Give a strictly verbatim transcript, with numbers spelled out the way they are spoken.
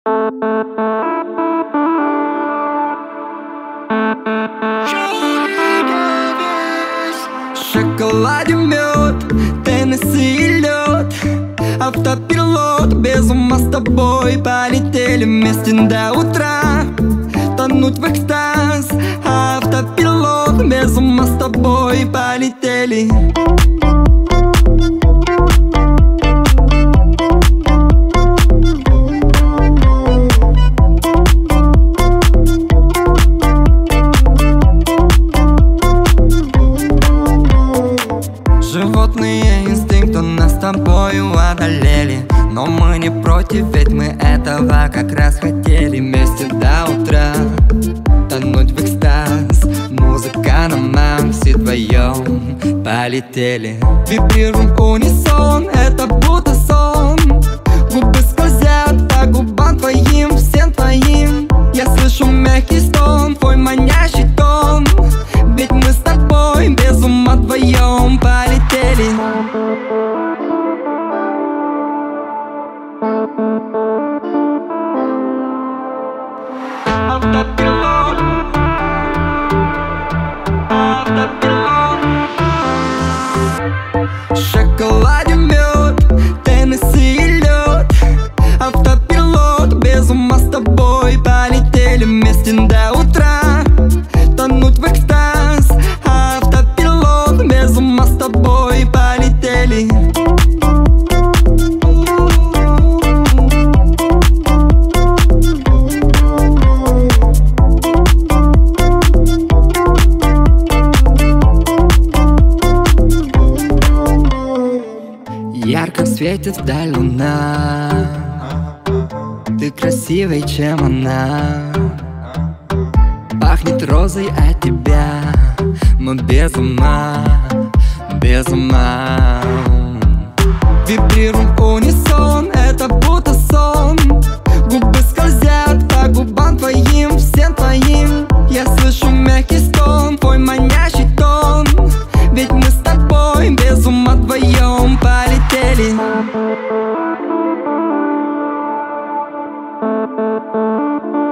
шоколаде мед, Теннесси и лед. Автопилот, без ума с тобой полетели вместе до утра, тонуть в экстаз. Автопилот, без ума с тобой полетели. Животные инстинкты нас с тобою одолели, но мы не против, ведь мы этого как раз хотели. Вместе до утра тонуть в экстаз. Музыка на нам, все вдвоем полетели. Вибрируем в унисон, это будто сон. Губы скользят по губам твоим, всем твоим. Я слышу мягкий стон, твой манящий тон. Ведь мы с тобой без ума вдвоем полетели. Автопилот, автопилот. Шоколаде мед, Теннесси и лед. Автопилот, без ума с тобой полетели вместе до утра, тонуть в экстаз. Автопилот, без ума с тобой полетели. Ярко светит вдаль луна, ты красивей, чем она. Пахнет розой от тебя, но без ума, без ума. Вибрируем в унисон, это будто сон. Губы скользят по губам твоим, всем твоим. Я слышу мягкий стон, твой манящий тон. Ведь мы с тобой без ума вдвоем полетели.